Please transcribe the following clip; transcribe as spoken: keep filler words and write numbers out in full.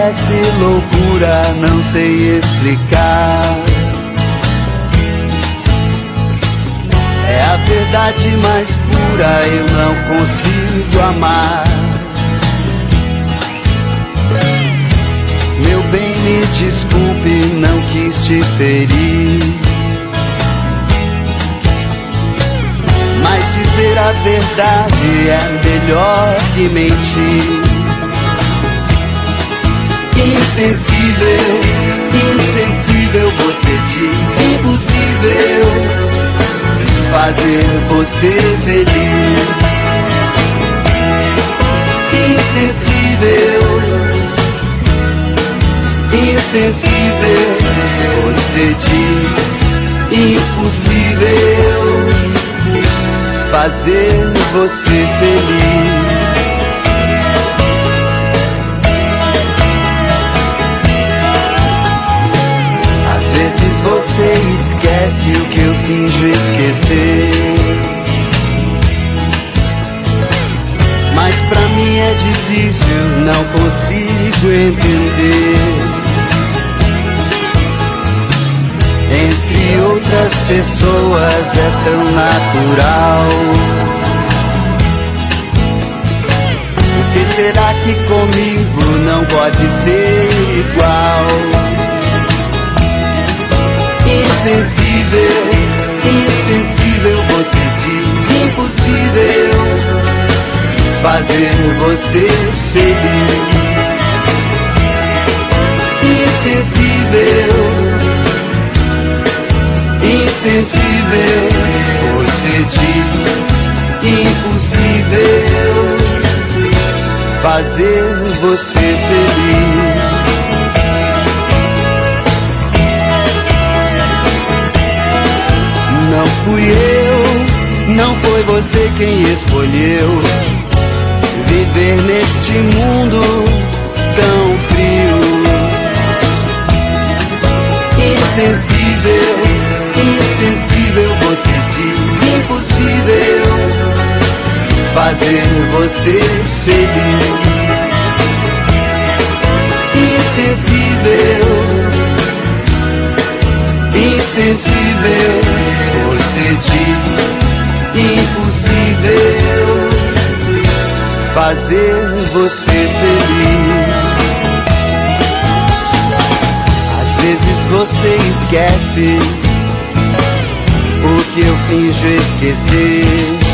parece loucura, não sei explicar. É a verdade mais pura, eu não consigo amar. Meu bem, me desculpe, não quis te ferir, mas dizer a verdade é melhor que mentir. Insensível, insensível, você diz impossível fazer você feliz. Insensível, insensível, você diz impossível fazer você feliz. Às vezes você esquece o que eu finjo esquecer, mas pra mim é difícil, não consigo entender. Entre outras pessoas é tão natural. Por que será que comigo não pode ser igual? Insensível, insensível, você diz impossível fazer você feliz. Insensível, insensível, você diz impossível fazer você feliz. Não fui eu, não foi você quem escolheu viver neste mundo tão frio. Insensível, insensível, você diz impossível fazer você feliz. Insensível, insensível, você diz impossível fazer você feliz. Às vezes você esquece o que eu finjo esquecer,